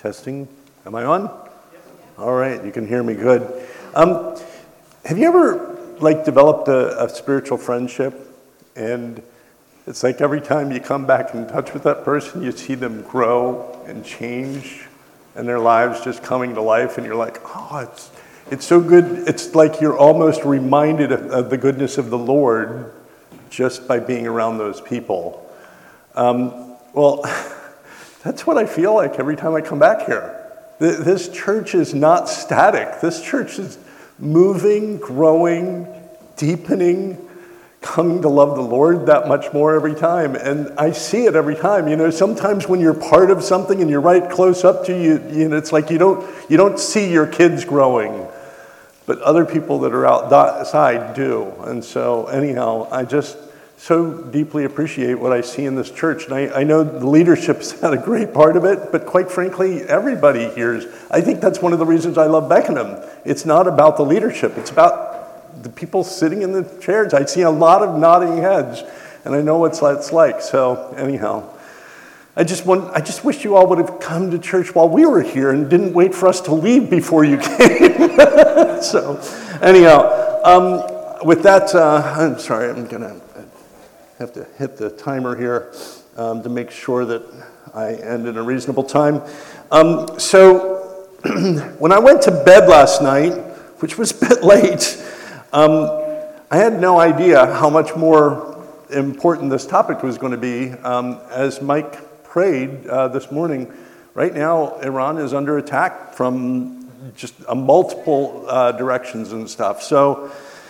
Testing. Am I on? All right, you can hear me good. Have you ever developed a spiritual friendship, and it's like every time you come back in touch with that person, you see them grow and change, and their lives just coming to life, and you're like, oh, it's so good. It's like you're almost reminded of the goodness of the Lord just by being around those people. Well, that's what I feel like every time I come back here. This church is not static. This church is moving, growing, deepening, coming to love the Lord that much more every time. And I see it every time. You know, sometimes when you're part of something and you're right close up to you, it's like you don't see your kids growing, but other people that are outside do. And so anyhow, I just so deeply appreciate what I see in this church. And I know the leadership's had a great part of it, but quite frankly, everybody hears. I think that's one of the reasons I love Beckenham. It's not about the leadership. It's about the people sitting in the chairs. I see a lot of nodding heads, and I know what it's like. So anyhow, I just wish you all would have come to church while we were here and didn't wait for us to leave before you came. So anyhow, with that, I'm sorry, I'm going to have to hit the timer here to make sure that I end in a reasonable time. So when I went to bed last night, which was a bit late, I had no idea how much more important this topic was going to be. As Mike prayed this morning, right now Iran is under attack from just multiple directions and stuff. So,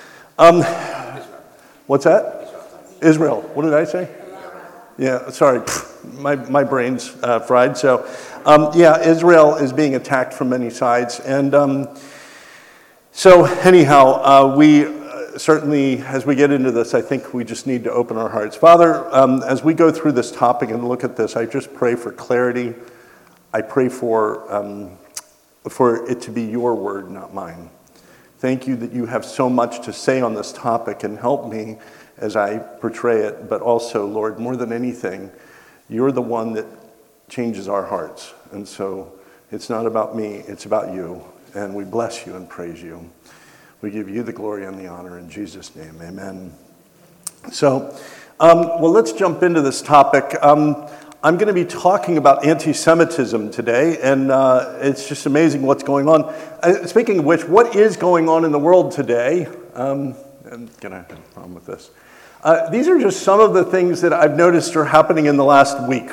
what's that? Israel. What did I say? Yeah, sorry, my brain's fried. So, Israel is being attacked from many sides. And so anyhow, we certainly, as we get into this, I think we just need to open our hearts. Father, as we go through this topic and look at this, I just pray for clarity. I pray for it to be your word, not mine. Thank you that you have so much to say on this topic, and help me as I portray it, but also, Lord, more than anything, you're the one that changes our hearts. And so it's not about me, it's about you. And we bless you and praise you. We give you the glory and the honor in Jesus' name, amen. So, let's jump into this topic. I'm going to be talking about anti-Semitism today, and it's just amazing what's going on. Speaking of which, what is going on in the world today? I'm going to have a problem with this. These are just some of the things that I've noticed are happening in the last week.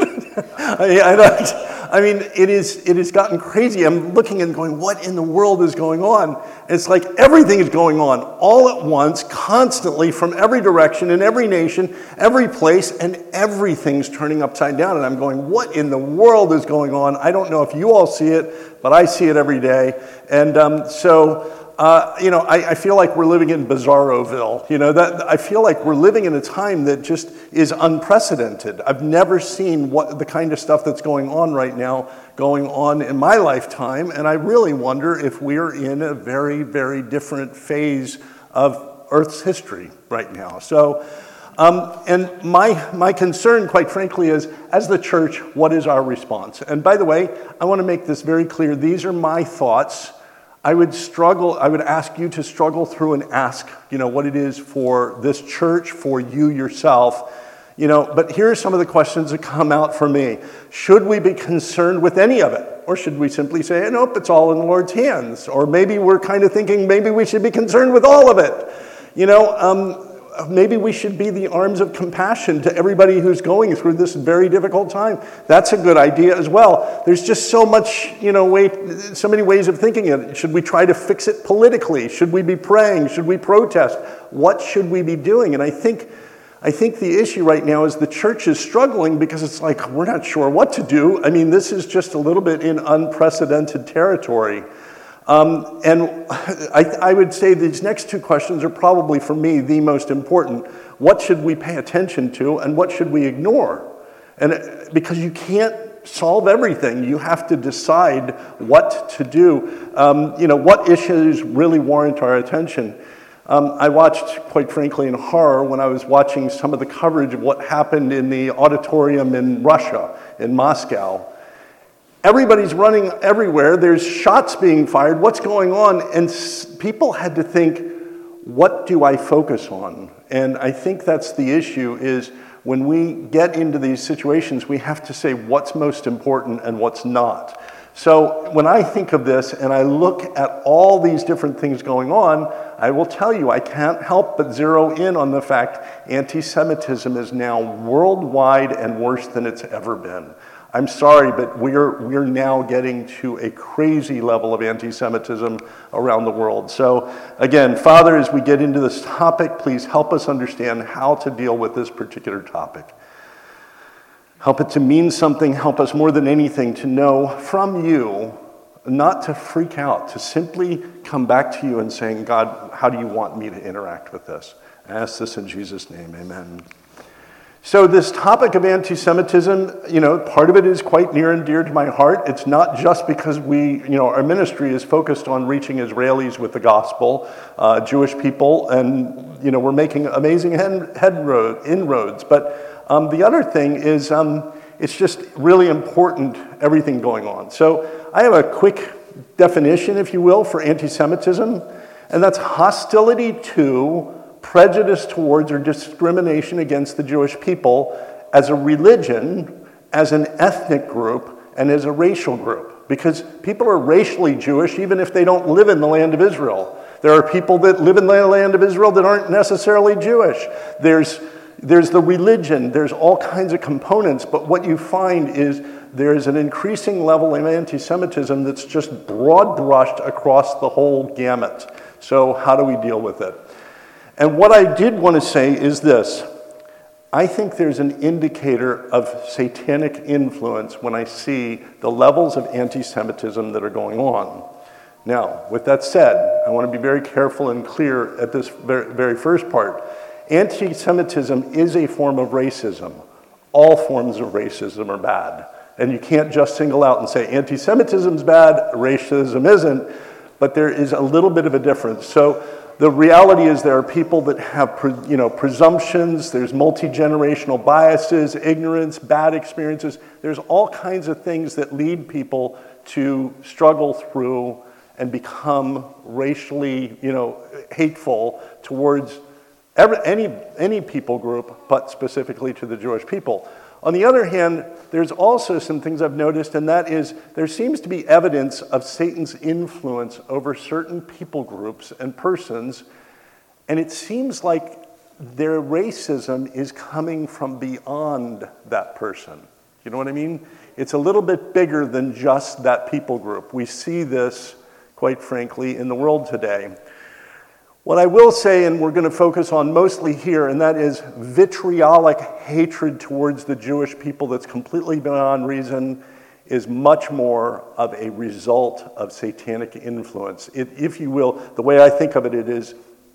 I mean, it has gotten crazy. I'm looking and going, what in the world is going on? It's like everything is going on all at once, constantly, from every direction, in every nation, every place, and everything's turning upside down. And I'm going, what in the world is going on? I don't know if you all see it, but I see it every day. And I feel like we're living in Bizarroville. I feel like we're living in a time that just is unprecedented. I've never seen the kind of stuff that's going on right now going on in my lifetime, and I really wonder if we're in a very, very different phase of Earth's history right now. So, and my concern, quite frankly, is, as the church, what is our response? And by the way, I want to make this very clear. These are my thoughts. I would ask you to struggle through and ask, what it is for this church, for you yourself, but here are some of the questions that come out for me. Should we be concerned with any of it? Or should we simply say, nope, it's all in the Lord's hands? Or maybe we're kind of thinking maybe we should be concerned with all of it. Maybe we should be the arms of compassion to everybody who's going through this very difficult time. That's a good idea as well. There's just so much, so many ways of thinking it. Should we try to fix it politically? Should we be praying? Should we protest? What should we be doing? And I think the issue right now is the church is struggling because it's like, we're not sure what to do. I mean, this is just a little bit in unprecedented territory. And I would say these next two questions are probably, for me, the most important. What should we pay attention to, and what should we ignore? And because you can't solve everything, you have to decide what to do. What issues really warrant our attention? I watched, quite frankly, in horror when I was watching some of the coverage of what happened in the auditorium in Russia, in Moscow. Everybody's running everywhere. There's shots being fired. What's going on? And people had to think, what do I focus on? And I think that's the issue is when we get into these situations, we have to say what's most important and what's not. So when I think of this and I look at all these different things going on, I will tell you I can't help but zero in on the fact anti-Semitism is now worldwide and worse than it's ever been. I'm sorry, but we're now getting to a crazy level of anti-Semitism around the world. So again, Father, as we get into this topic, please help us understand how to deal with this particular topic. Help it to mean something. Help us more than anything to know from you, not to freak out, to simply come back to you and saying, God, how do you want me to interact with this? I ask this in Jesus' name, amen. So this topic of anti-Semitism, part of it is quite near and dear to my heart. It's not just because our ministry is focused on reaching Israelis with the gospel, Jewish people, and, we're making amazing inroads. But the other thing is it's just really important, everything going on. So I have a quick definition, if you will, for anti-Semitism, and that's hostility to, prejudice towards, or discrimination against the Jewish people as a religion, as an ethnic group, and as a racial group. Because people are racially Jewish even if they don't live in the land of Israel. There are people that live in the land of Israel that aren't necessarily Jewish. There's the religion, there's all kinds of components, but what you find is there's an increasing level of anti-Semitism that's just broad brushed across the whole gamut. So how do we deal with it? And what I did want to say is this. I think there's an indicator of satanic influence when I see the levels of anti-Semitism that are going on. Now, with that said, I want to be very careful and clear at this very first part. Anti-Semitism is a form of racism. All forms of racism are bad. And you can't just single out and say anti-Semitism is bad, racism isn't, but there is a little bit of a difference. So the reality is there are people that have presumptions, there's multi-generational biases, ignorance, bad experiences. There's all kinds of things that lead people to struggle through and become racially hateful towards any people group, but specifically to the Jewish people. On the other hand, there's also some things I've noticed, and that is there seems to be evidence of Satan's influence over certain people groups and persons, and it seems like their racism is coming from beyond that person. You know what I mean? It's a little bit bigger than just that people group. We see this, quite frankly, in the world today. What I will say, and we're going to focus on mostly here, and that is vitriolic hatred towards the Jewish people that's completely beyond reason, is much more of a result of satanic influence. If you will, the way I think of it is,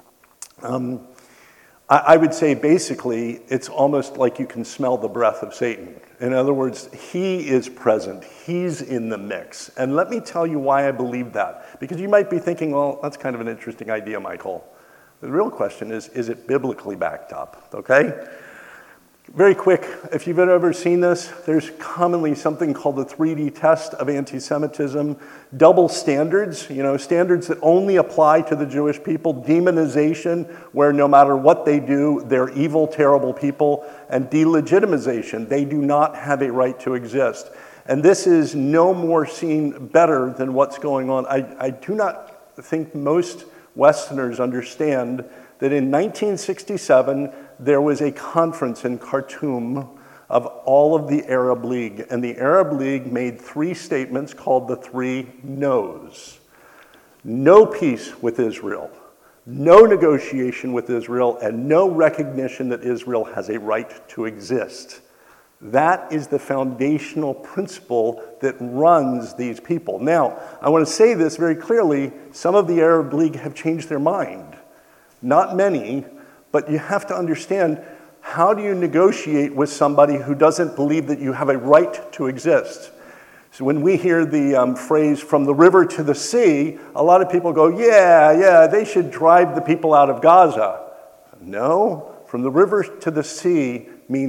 I would say basically it's almost like you can smell the breath of Satan. In other words, he is present. He's in the mix. And let me tell you why I believe that. Because you might be thinking, well, that's kind of an interesting idea, Michael. The real question is it biblically backed up? Okay? Very quick, if you've ever seen this, there's commonly something called the 3D test of anti-Semitism. Double standards, standards that only apply to the Jewish people. Demonization, where no matter what they do, they're evil, terrible people. And delegitimization, they do not have a right to exist. And this is no more seen better than what's going on. I do not think most Westerners understand that in 1967, there was a conference in Khartoum of all of the Arab League, and the Arab League made 3 statements called the 3 no's. No peace with Israel, no negotiation with Israel, and no recognition that Israel has a right to exist. That is the foundational principle that runs these people. Now, I want to say this very clearly, some of the Arab League have changed their mind. Not many, but you have to understand, how do you negotiate with somebody who doesn't believe that you have a right to exist? So when we hear the phrase, from the river to the sea, a lot of people go, yeah, they should drive the people out of Gaza. No, from the river to the sea means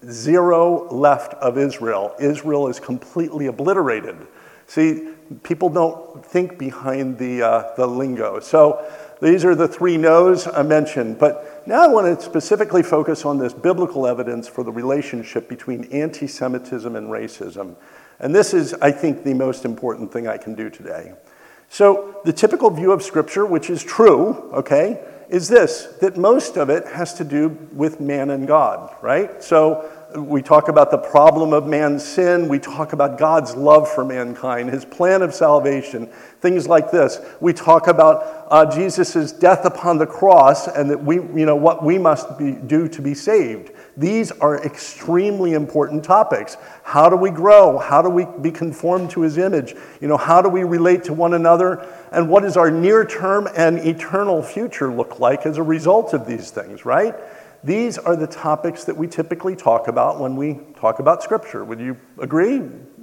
zero left of Israel. Israel is completely obliterated. See, people don't think behind the lingo. So these are the three no's I mentioned. But now I want to specifically focus on this biblical evidence for the relationship between anti-Semitism and racism. And this is, I think, the most important thing I can do today. So the typical view of Scripture, which is true, okay, is this, that most of it has to do with man and God, right? So we talk about the problem of man's sin. We talk about God's love for mankind, his plan of salvation, things like this. We talk about Jesus' death upon the cross and that what we must do to be saved. These are extremely important topics. How do we grow? How do we be conformed to his image? How do we relate to one another? And what does our near-term and eternal future look like as a result of these things, right? These are the topics that we typically talk about when we talk about Scripture. Would you agree?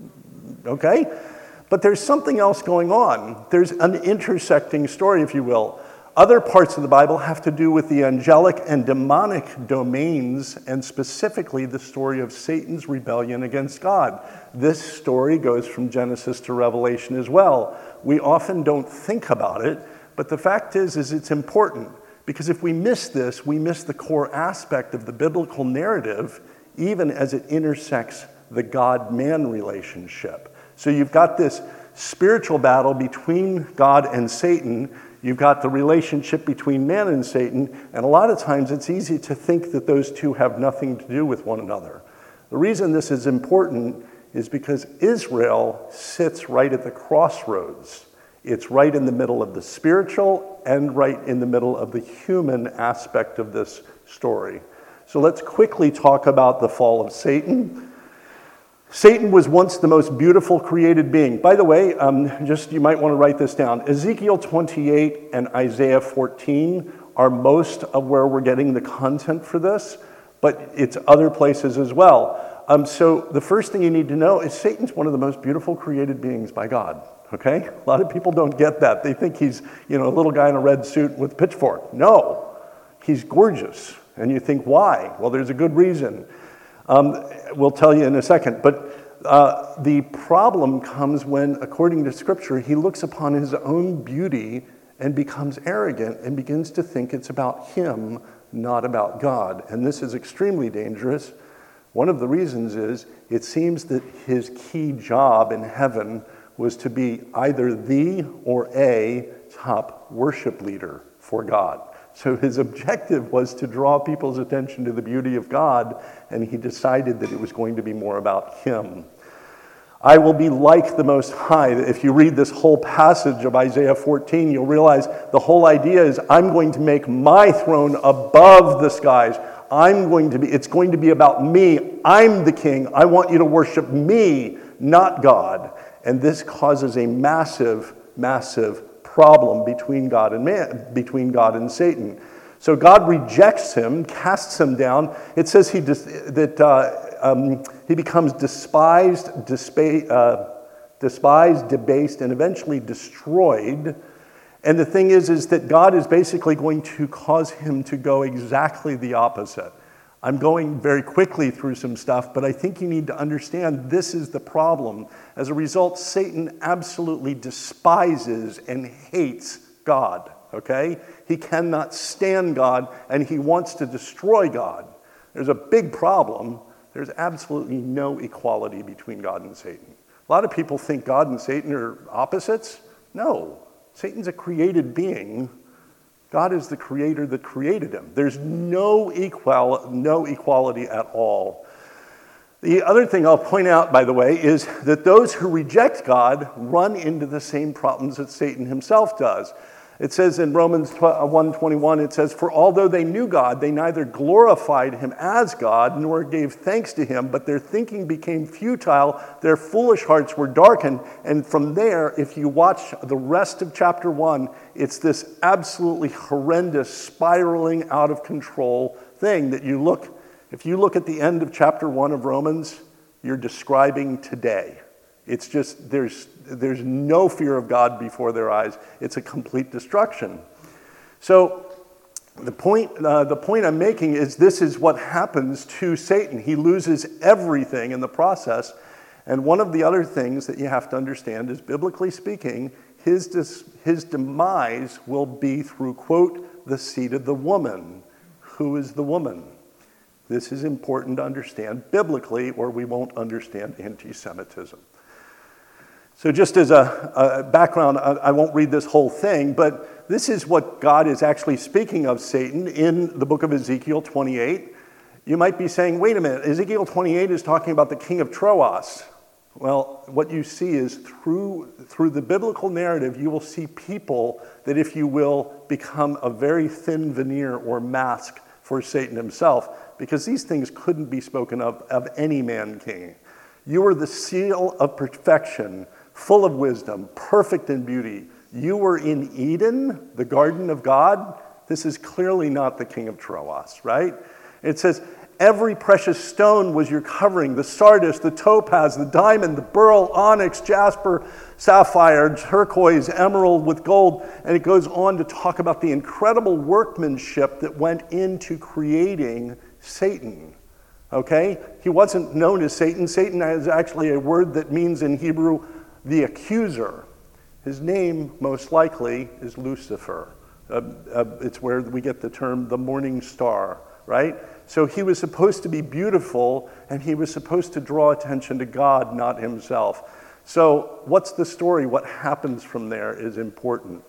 Okay. But there's something else going on. There's an intersecting story, if you will. Other parts of the Bible have to do with the angelic and demonic domains, and specifically the story of Satan's rebellion against God. This story goes from Genesis to Revelation as well. We often don't think about it, but the fact is it's important. Because if we miss this, we miss the core aspect of the biblical narrative, even as it intersects the God-man relationship. So you've got this spiritual battle between God and Satan. You've got the relationship between man and Satan, and a lot of times it's easy to think that those two have nothing to do with one another. The reason this is important is because Israel sits right at the crossroads. It's right in the middle of the spiritual and right in the middle of the human aspect of this story. So let's quickly talk about the fall of Satan. Satan was once the most beautiful created being. By the way, you might want to write this down. Ezekiel 28 and Isaiah 14 are most of where we're getting the content for this, but it's other places as well. So the first thing you need to know is Satan's one of the most beautiful created beings by God. Okay? A lot of people don't get that. They think he's, a little guy in a red suit with a pitchfork. No, he's gorgeous. And you think, why? Well, there's a good reason. We'll tell you in a second. But the problem comes when, according to Scripture, he looks upon his own beauty and becomes arrogant and begins to think it's about him, not about God. And this is extremely dangerous. One of the reasons is it seems that his key job in heaven was to be either the or a top worship leader for God. So his objective was to draw people's attention to the beauty of God, and he decided that it was going to be more about him. I will be like the Most High. If you read this whole passage of Isaiah 14, you'll realize the whole idea is I'm going to make my throne above the skies. It's going to be about me. I'm the king. I want you to worship me, not God. And this causes a massive, massive problem between God and man, between God and Satan. So God rejects him, casts him down. It says he becomes despised, debased, and eventually destroyed. And the thing is that God is basically going to cause him to go exactly the opposite. I'm going very quickly through some stuff, but I think you need to understand this is the problem. As a result, Satan absolutely despises and hates God, okay? He cannot stand God, and he wants to destroy God. There's a big problem. There's absolutely no equality between God and Satan. A lot of people think God and Satan are opposites. No, Satan's a created being. God is the creator that created him. There's no equality at all. The other thing I'll point out, by the way, is that those who reject God run into the same problems that Satan himself does. It says in Romans 1:21, it says, "For although they knew God, they neither glorified him as God nor gave thanks to him, but their thinking became futile, their foolish hearts were darkened." And from there, if you watch the rest of chapter 1, it's this absolutely horrendous, spiraling out of control thing that if you look at the end of chapter 1 of Romans, you're describing today. It's just, there's no fear of God before their eyes. It's a complete destruction. So The point I'm making is this is what happens to Satan. He loses everything in the process. And one of the other things that you have to understand is, biblically speaking, his demise will be through, quote, the seed of the woman. Who is the woman? This is important to understand biblically, or we won't understand anti-Semitism. So just as a background, I won't read this whole thing, but this is what God is actually speaking of Satan in the book of Ezekiel 28. You might be saying, wait a minute, Ezekiel 28 is talking about the king of Troas. Well, what you see is through the biblical narrative, you will see people that, if you will, become a very thin veneer or mask for Satan himself, because these things couldn't be spoken of any man king. You are the seal of perfection, full of wisdom, perfect in beauty. You were in Eden, the garden of God. This is clearly not the king of Troas, right? It says, every precious stone was your covering: the sardius, the topaz, the diamond, the beryl, onyx, jasper, sapphire, turquoise, emerald with gold. And it goes on to talk about the incredible workmanship that went into creating Satan. Okay? He wasn't known as Satan. Satan is actually a word that means in Hebrew the accuser. His name, most likely, is Lucifer. It's where we get the term the morning star, right? So he was supposed to be beautiful, and he was supposed to draw attention to God, not himself. So what's the story? What happens from there is important.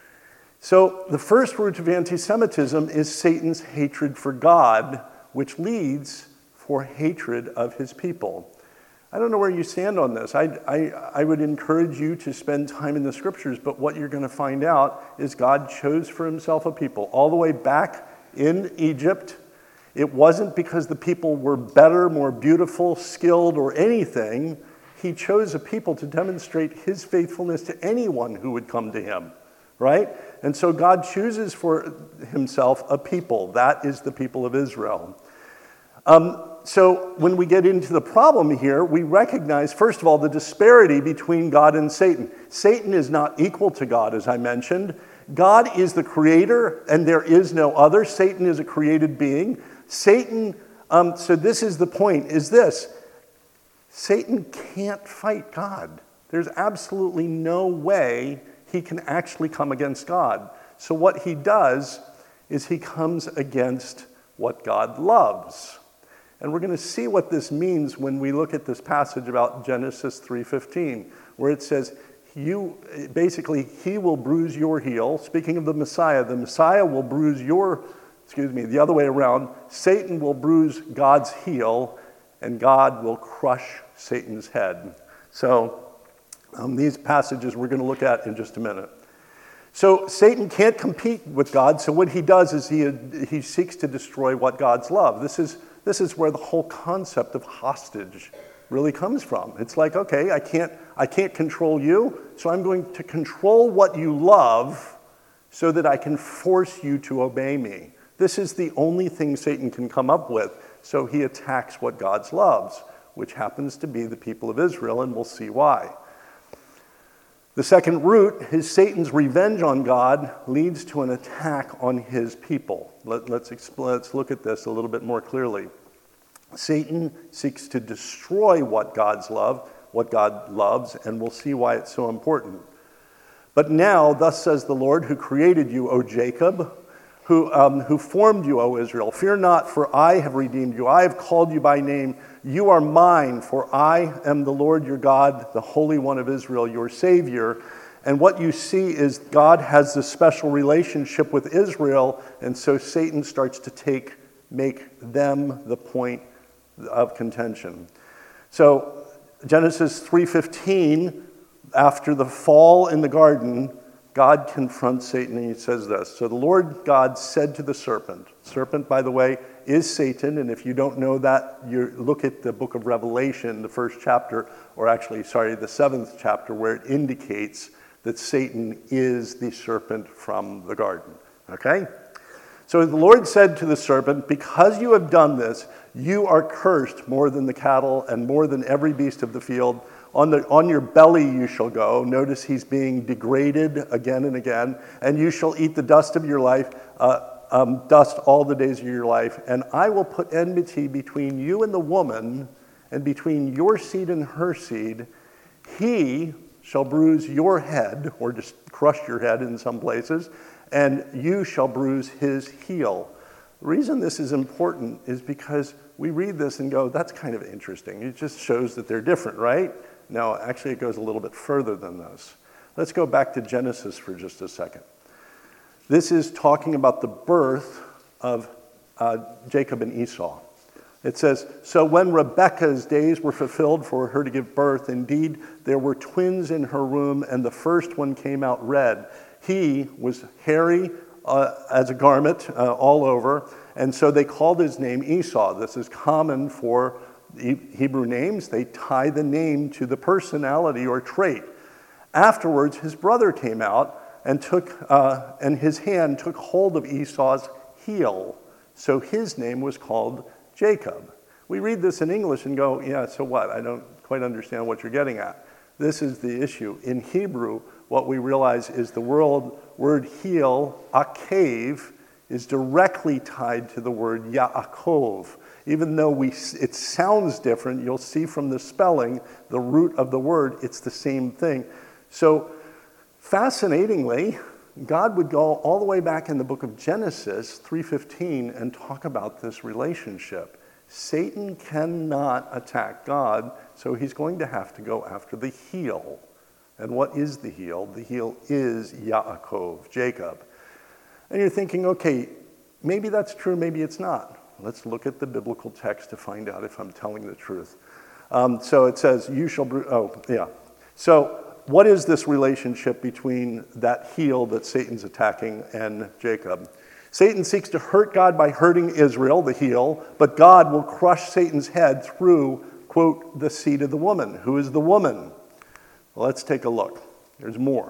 So the first root of anti-Semitism is Satan's hatred for God, which leads for hatred of his people. I don't know where you stand on this. I would encourage you to spend time in the scriptures, but what you're going to find out is God chose for himself a people. All the way back in Egypt, it wasn't because the people were better, more beautiful, skilled, or anything. He chose a people to demonstrate his faithfulness to anyone who would come to him, right? And so God chooses for himself a people. That is the people of Israel. So when we get into the problem here, we recognize, first of all, the disparity between God and Satan. Satan is not equal to God, as I mentioned. God is the creator, and there is no other. Satan is a created being. Satan, so this is the point, is this: Satan can't fight God. There's absolutely no way he can actually come against God. So what he does is he comes against what God loves. And we're going to see what this means when we look at this passage about Genesis 3:15, where it says, he will bruise your heel. Speaking of the Messiah will bruise the other way around. Satan will bruise God's heel, and God will crush Satan's head. So these passages we're going to look at in just a minute. So Satan can't compete with God, so what he does is he seeks to destroy what God's love. This is where the whole concept of hostage really comes from. It's like, okay, I can't control you, so I'm going to control what you love so that I can force you to obey me. This is the only thing Satan can come up with, so he attacks what God loves, which happens to be the people of Israel, and we'll see why. The second root is Satan's revenge on God leads to an attack on his people. Let's look at this a little bit more clearly. Satan seeks to destroy what God loves, and we'll see why it's so important. But now, thus says the Lord, who created you, O Jacob, who formed you, O Israel. Fear not, for I have redeemed you. I have called you by name. You are mine, for I am the Lord your God, the Holy One of Israel, your Savior. And what you see is God has this special relationship with Israel, and so Satan starts to make them the point of contention. So Genesis 3:15, after the fall in the garden, God confronts Satan, and he says this. So the Lord God said to the serpent. Serpent, by the way, is Satan, and if you don't know that, you look at the book of Revelation, the first chapter, the 7th chapter, where it indicates that Satan is the serpent from the garden. Okay? So the Lord said to the serpent, because you have done this, you are cursed more than the cattle and more than every beast of the field. On your belly you shall go. Notice he's being degraded again and again. And you shall eat the dust of your life dust all the days of your life, and I will put enmity between you and the woman, and between your seed and her seed. He shall bruise your head, or just crush your head in some places, and you shall bruise his heel. The reason this is important is because we read this and go, that's kind of interesting. It just shows that they're different, right? No, actually it goes a little bit further than this. Let's go back to Genesis for just a second. This is talking about the birth of Jacob and Esau. It says, so when Rebekah's days were fulfilled for her to give birth, indeed there were twins in her womb, and the first one came out red. He was hairy as a garment all over, and so they called his name Esau. This is common for Hebrew names. They tie the name to the personality or trait. Afterwards, his brother came out and his hand took hold of Esau's heel. So his name was called Jacob. We read this in English and go, yeah, so what? I don't quite understand what you're getting at. This is the issue. In Hebrew, what we realize is the word heel, akev, is directly tied to the word Yaakov. Even though it sounds different, you'll see from the spelling, the root of the word, it's the same thing. So, fascinatingly, God would go all the way back in the book of Genesis 3:15 and talk about this relationship. Satan cannot attack God, so he's going to have to go after the heel. And what is the heel? The heel is Yaakov, Jacob. And you're thinking, okay, maybe that's true, maybe it's not. Let's look at the biblical text to find out if I'm telling the truth. So it says, So what is this relationship between that heel that Satan's attacking and Jacob? Satan seeks to hurt God by hurting Israel, the heel, but God will crush Satan's head through, quote, the seed of the woman. Who is the woman? Well, let's take a look. There's more.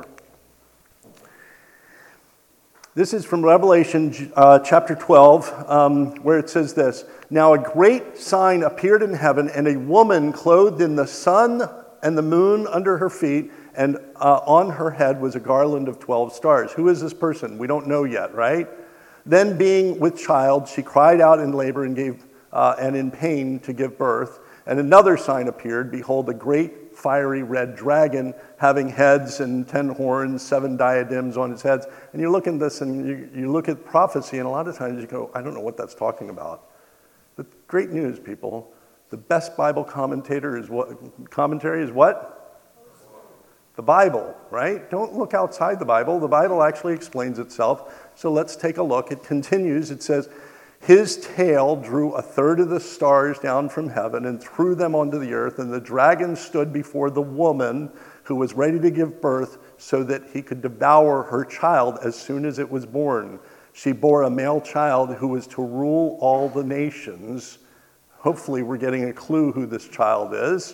This is from Revelation chapter 12, where it says this. Now a great sign appeared in heaven, and a woman clothed in the sun and the moon under her feet, and on her head was a garland of 12 stars. Who is this person? We don't know yet, right? Then being with child, she cried out in labor and in pain to give birth. And another sign appeared. Behold, a great fiery red dragon having heads and 10 horns, 7 diadems on its heads. And you look at this and you look at prophecy, and a lot of times you go, I don't know what that's talking about. But great news, people. The best Bible commentary is what? The Bible, right? Don't look outside the Bible. The Bible actually explains itself. So let's take a look. It continues. It says, his tail drew a third of the stars down from heaven and threw them onto the earth, and the dragon stood before the woman who was ready to give birth so that he could devour her child as soon as it was born. She bore a male child who was to rule all the nations. Hopefully we're getting a clue who this child is.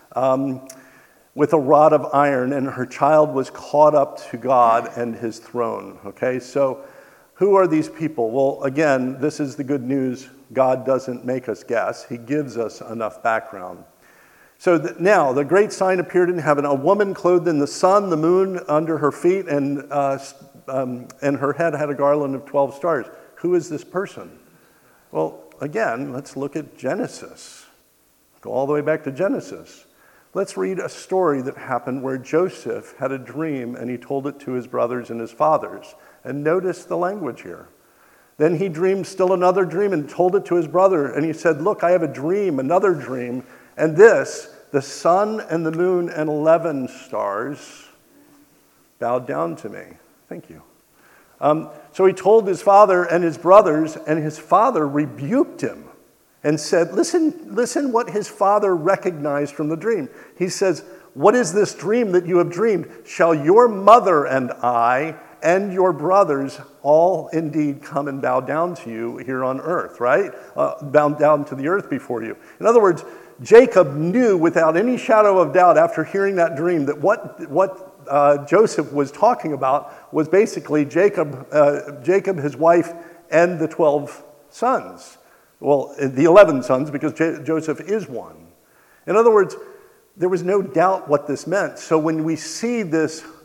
With a rod of iron, and her child was caught up to God and his throne. Okay, so who are these people? Well, again, this is the good news. God doesn't make us guess. He gives us enough background. So now, the great sign appeared in heaven, a woman clothed in the sun, the moon under her feet, and her head had a garland of 12 stars. Who is this person? Well, again, let's look at Genesis. Go all the way back to Genesis. Let's read a story that happened where Joseph had a dream and he told it to his brothers and his fathers. And notice the language here. Then he dreamed still another dream and told it to his brother. And he said, look, I have a dream, another dream. And this, the sun and the moon and 11 stars bowed down to me. Thank you. So he told his father and his brothers, and his father rebuked him and said, listen what his father recognized from the dream. He says, what is this dream that you have dreamed? Shall your mother and I and your brothers all indeed come and bow down to you here on earth, right? Bow down to the earth before you. In other words, Jacob knew without any shadow of doubt after hearing that dream that what Joseph was talking about was basically Jacob, his wife, and the 12 sons. Well, the 11 sons, because Joseph is one. In other words, there was no doubt what this meant. So when we see this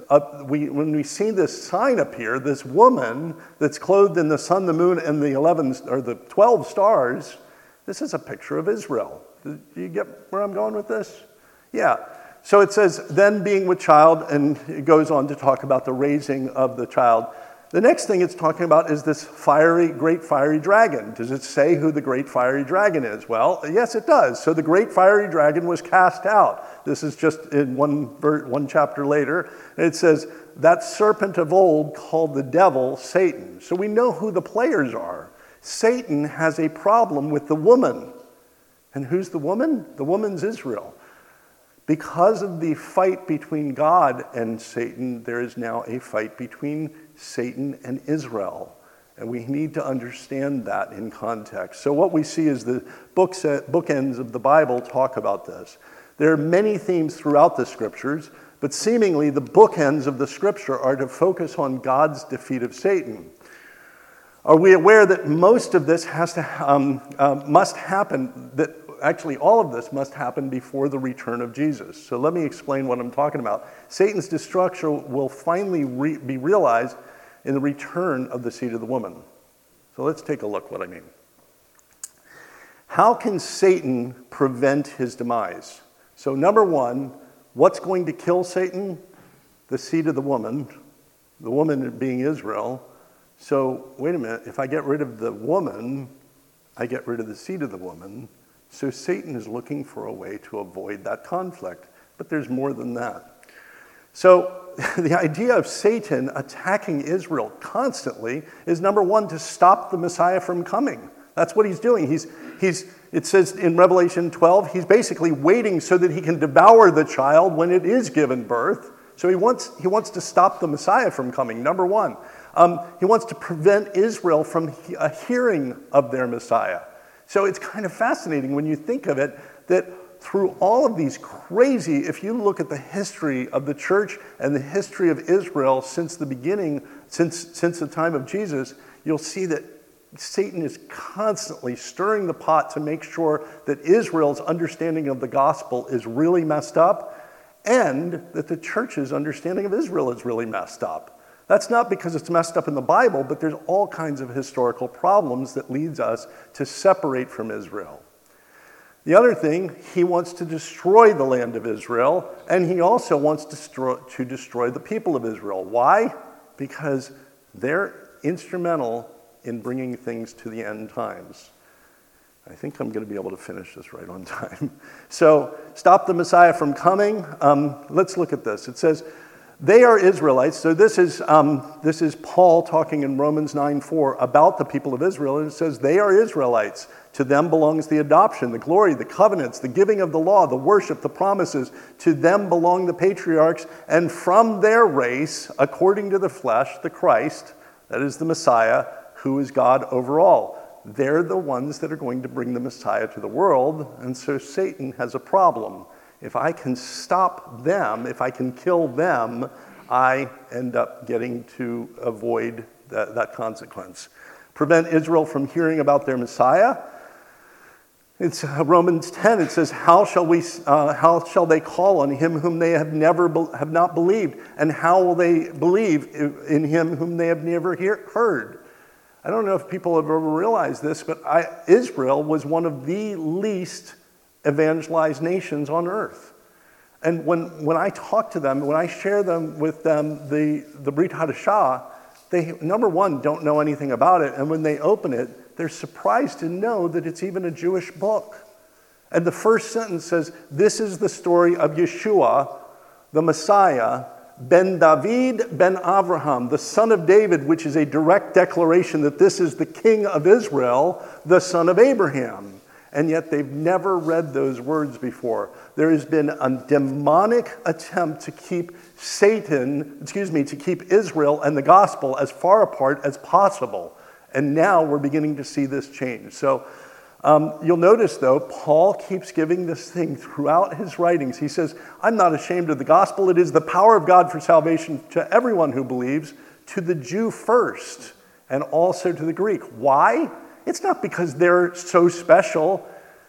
when we see this sign appear, this woman that's clothed in the sun, the moon, and the 12 stars, this is a picture of Israel. Do you get where I'm going with this? Yeah. So it says, then being with child, and it goes on to talk about the raising of the child. The next thing it's talking about is this great fiery dragon. Does it say who the great fiery dragon is? Well, yes, it does. So the great fiery dragon was cast out. This is just in one chapter later. And it says, that serpent of old called the devil Satan. So we know who the players are. Satan has a problem with the woman. And who's the woman? The woman's Israel. Because of the fight between God and Satan, there is now a fight between Satan and Israel. And we need to understand that in context. So what we see is the bookends of the Bible talk about this. There are many themes throughout the scriptures, but seemingly the bookends of the scripture are to focus on God's defeat of Satan. Are we aware that most of this must happen, that actually all of this must happen before the return of Jesus? So let me explain what I'm talking about. Satan's destruction will finally be realized in the return of the seed of the woman. So let's take a look what I mean. How can Satan prevent his demise? So number one, what's going to kill Satan? The seed of the woman being Israel. So wait a minute, if I get rid of the woman, I get rid of the seed of the woman. So Satan is looking for a way to avoid that conflict. But there's more than that. So the idea of Satan attacking Israel constantly is, number one, to stop the Messiah from coming. That's what he's doing. It says in Revelation 12, he's basically waiting so that he can devour the child when it is given birth. So he wants to stop the Messiah from coming, number one. He wants to prevent Israel from a hearing of their Messiah. So it's kind of fascinating when you think of it that through all of these crazy, if you look at the history of the church and the history of Israel since the beginning, since the time of Jesus, you'll see that Satan is constantly stirring the pot to make sure that Israel's understanding of the gospel is really messed up and that the church's understanding of Israel is really messed up. That's not because it's messed up in the Bible, but there's all kinds of historical problems that leads us to separate from Israel. The other thing, he wants to destroy the land of Israel, and he also wants to destroy the people of Israel. Why? Because they're instrumental in bringing things to the end times. I think I'm going to be able to finish this right on time. So, stop the Messiah from coming. Let's look at this. It says, they are Israelites. So this is Paul talking in Romans 9:4 about the people of Israel. And it says, they are Israelites. To them belongs the adoption, the glory, the covenants, the giving of the law, the worship, the promises. To them belong the patriarchs. And from their race, according to the flesh, the Christ, that is the Messiah, who is God over all. They're the ones that are going to bring the Messiah to the world. And so Satan has a problem. If I can stop them, if I can kill them, I end up getting to avoid that consequence. Prevent Israel from hearing about their Messiah. It's Romans 10. It says, how shall they call on him whom they have not believed? And how will they believe in him whom they have never heard? I don't know if people have ever realized this, but Israel was one of the least evangelized nations on earth. And when I talk to them, when I share with them the Brit Hadashah, they, number one, don't know anything about it. And when they open it, they're surprised to know that it's even a Jewish book. And the first sentence says, this is the story of Yeshua, the Messiah, Ben David, Ben Avraham, the son of David, which is a direct declaration that this is the king of Israel, the son of Abraham. And yet they've never read those words before. There has been a demonic attempt to keep to keep Israel and the gospel as far apart as possible. And now we're beginning to see this change. So you'll notice, though, Paul keeps giving this thing throughout his writings. He says, I'm not ashamed of the gospel. It is the power of God for salvation to everyone who believes, to the Jew first, and also to the Greek. Why? It's not because they're so special,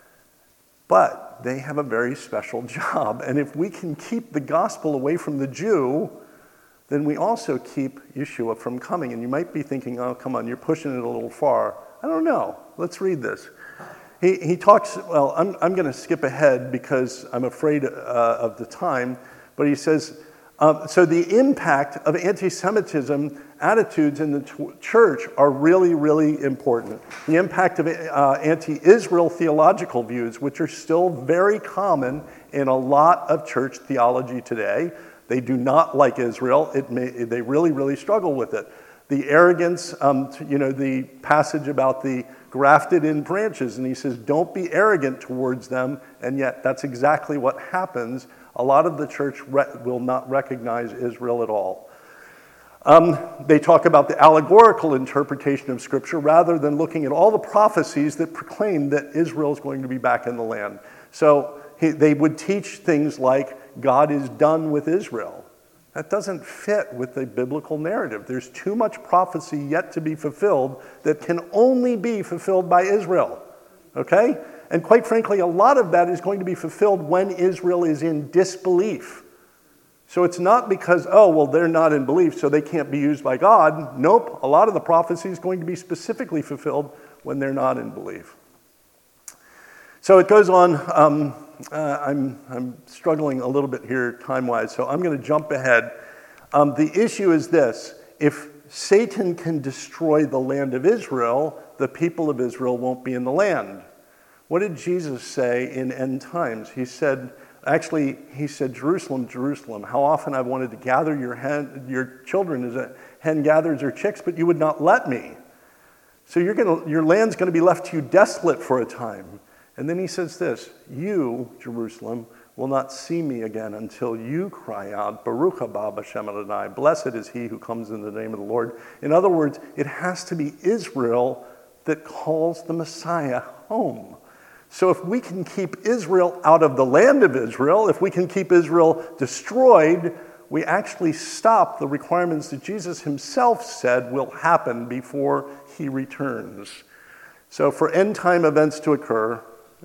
but they have a very special job. And if we can keep the gospel away from the Jew, then we also keep Yeshua from coming. And you might be thinking, oh, come on, you're pushing it a little far. I don't know. Let's read this. He talks, well, I'm going to skip ahead because I'm afraid of the time, but he says, so the impact of anti-Semitism attitudes in the church are really, really important. The impact of anti-Israel theological views, which are still very common in a lot of church theology today. They do not like Israel. They really, really struggle with it. The arrogance, the passage about the grafted in branches, and he says, don't be arrogant towards them, and yet that's exactly what happens. A lot of the church will not recognize Israel at all. They talk about the allegorical interpretation of Scripture rather than looking at all the prophecies that proclaim that Israel is going to be back in the land. So they would teach things like God is done with Israel. That doesn't fit with the biblical narrative. There's too much prophecy yet to be fulfilled that can only be fulfilled by Israel. Okay? And quite frankly, a lot of that is going to be fulfilled when Israel is in disbelief. So it's not because, oh, well, they're not in belief, so they can't be used by God. Nope. A lot of the prophecy is going to be specifically fulfilled when they're not in belief. So it goes on. I'm struggling a little bit here time-wise, so I'm going to jump ahead. The issue is this. If Satan can destroy the land of Israel, the people of Israel won't be in the land. What did Jesus say in end times? He said, Jerusalem, Jerusalem, how often I've wanted to gather your children as a hen gathers her chicks, but you would not let me. So your land's going to be left to you desolate for a time. And then he says this, you, Jerusalem, will not see me again until you cry out, Baruch haba b'shem Adonai, blessed is he who comes in the name of the Lord. In other words, it has to be Israel that calls the Messiah home. So if we can keep Israel out of the land of Israel, if we can keep Israel destroyed, we actually stop the requirements that Jesus himself said will happen before he returns. So for end-time events to occur,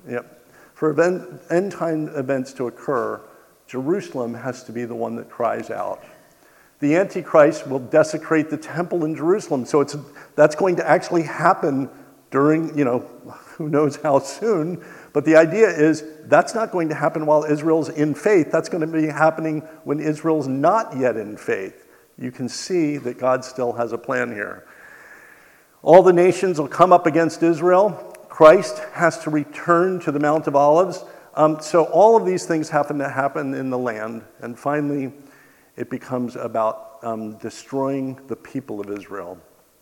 end-time events to occur, Jerusalem has to be the one that cries out. The Antichrist will desecrate the temple in Jerusalem. So that's going to actually happen during, who knows how soon. But the idea is that's not going to happen while Israel's in faith. That's going to be happening when Israel's not yet in faith. You can see that God still has a plan here. All the nations will come up against Israel. Christ has to return to the Mount of Olives. So all of these things happen to happen in the land. And finally, it becomes about destroying the people of Israel.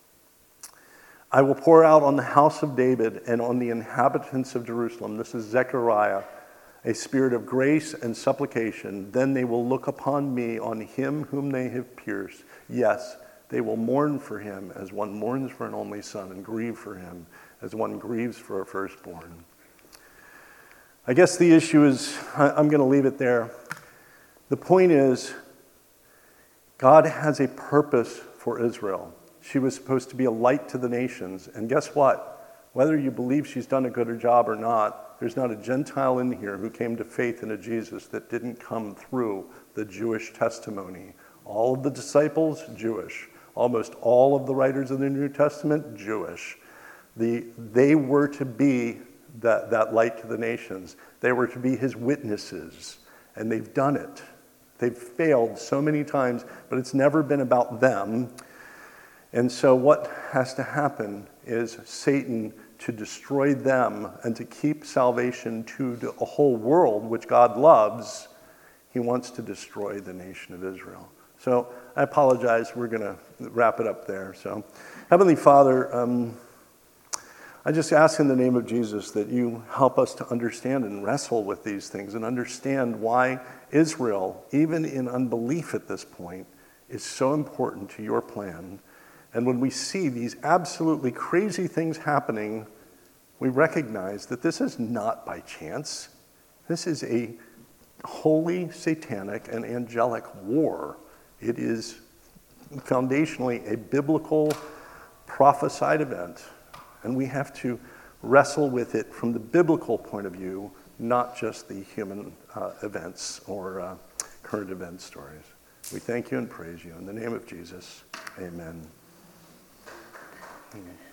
I will pour out on the house of David and on the inhabitants of Jerusalem, this is Zechariah, a spirit of grace and supplication. Then they will look upon me, on him whom they have pierced. Yes, they will mourn for him as one mourns for an only son, and grieve for him as one grieves for a firstborn. I guess the issue is, I'm going to leave it there. The point is, God has a purpose for Israel. She was supposed to be a light to the nations. And guess what? Whether you believe she's done a good job or not, there's not a Gentile in here who came to faith in a Jesus that didn't come through the Jewish testimony. All of the disciples, Jewish. Almost all of the writers of the New Testament, Jewish. They were to be that light to the nations. They were to be his witnesses. And they've done it. They've failed so many times, but it's never been about them. And so what has to happen is Satan, to destroy them and to keep salvation to the whole world, which God loves, he wants to destroy the nation of Israel. So I apologize. We're going to wrap it up there. So Heavenly Father, I just ask in the name of Jesus that you help us to understand and wrestle with these things and understand why Israel, even in unbelief at this point, is so important to your plan. And when we see these absolutely crazy things happening, we recognize that this is not by chance. This is a holy, satanic, and angelic war. It is foundationally a biblical, prophesied event. And we have to wrestle with it from the biblical point of view, not just the human events or current event stories. We thank you and praise you. In the name of Jesus, amen. Amen.